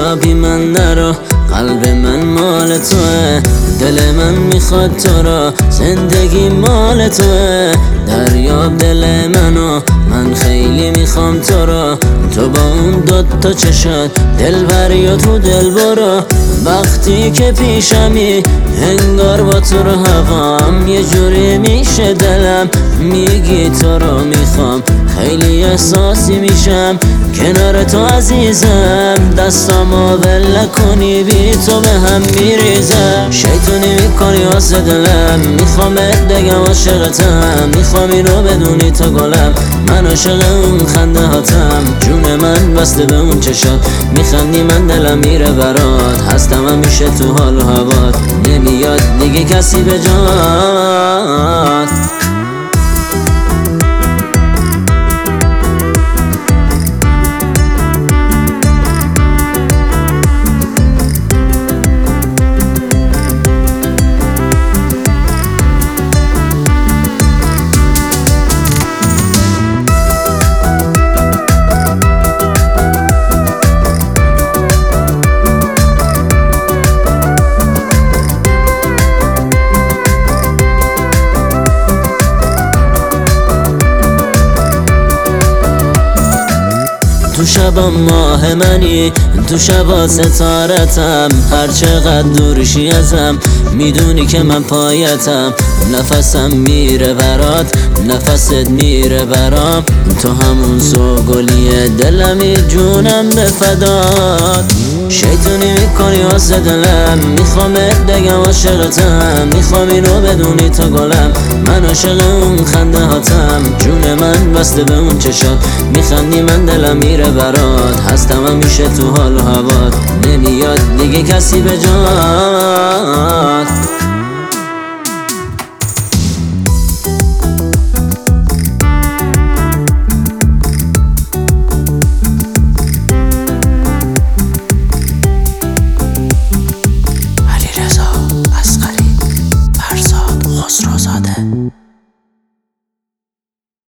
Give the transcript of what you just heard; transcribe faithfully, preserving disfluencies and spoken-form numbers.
بیا بی من نرو، قلب من مال توه، دل من میخواد تو را، زندگی مال توه. دریاب دل منو، من خیلی میخوام تو را، تو با اون دوتا چشات دلبری و تو دل برو. وقتی که پیشمی انگار با تو رو هوام، یه جوری میشه دلم میگی تو رو میخوام. خیلی احساسی میشم کنار تو عزیزم، دستامو ول کنی بی تو به هم میریزم. شیطونی میکنی واسه دلم، میخوامت بگم عاشقتم، میخوام اینو بدونی تا گلم، من عاشق اون خنده هاتم. جون من بسته به اون چشات، میخندی من دلم میره برات، هستم همیشه تو حال و هوات، نمیاد دیگه کسی به جات. تو شبا ماه منی، تو شبا ستارتم، هر چقدر دورشی ازم میدونی که من پایتم. نفسم میره برات، نفست میره برام، تو همون سوگلیه دلمی جونم به فدات. شیطونی میکنی واسه دلم، میخوامت بگم عاشقتم، میخوام اینو بدونی تا گلم، من عاشق اون خنده هاتم. جون من بسته به اون چشات، میخندی من دلم میره برات، هستم همیشه تو حال و هوات، نمیاد دیگه کسی به جات.